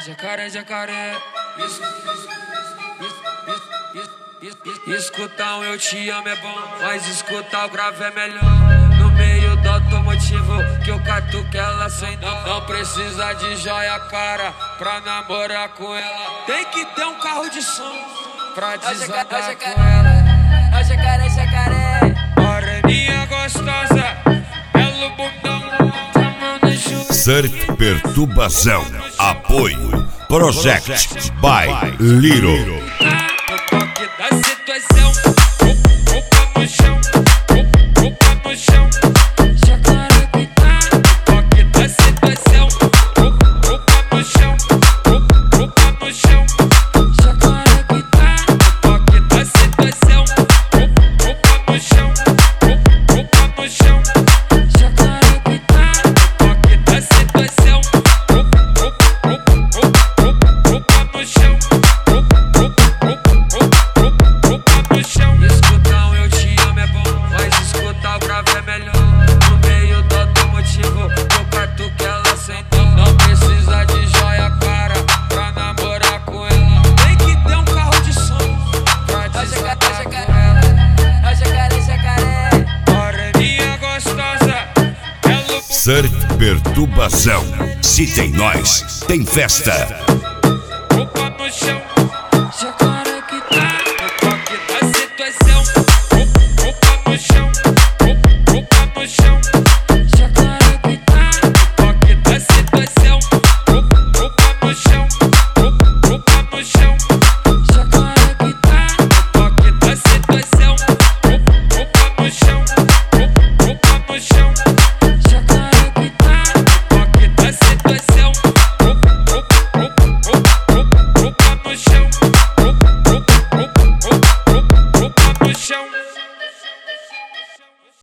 Jacaré, jacaré. Escutar um eu te amo é bom, mas escutar o grave é melhor. No meio do automotivo que eu catuco ela sem dó. Não precisa de joia cara pra namorar com ela. Tem que ter um carro de som pra desatar com ela. Jacaré, jacaré. Moreninha gostosa, belo bundão, mão no joelho. Surf Perturbação. Apoio Project by Little. No toque da situação, roupa no chão, roupa no chão. Jacaré que tá. No toque da situação, roupa no chão, roupa no chão. Jacaré que tá. No toque da situação, roupa no chão, roupa no chão. Jacaré que tá. No toque da situação, roupa no chão. Escutar um eu te amo é bom, mas escutar o grave é melhor. No meio do automotivo, eu catuco ela sem dó. Não precisa de joia cara pra namorar com ela. Tem que ter um carro de som pra desatar com ela. Jacaré, jacaré. Moreninha gostosa, belo Surf Perturbação. Se tem nós, tem festa. roupa no chão.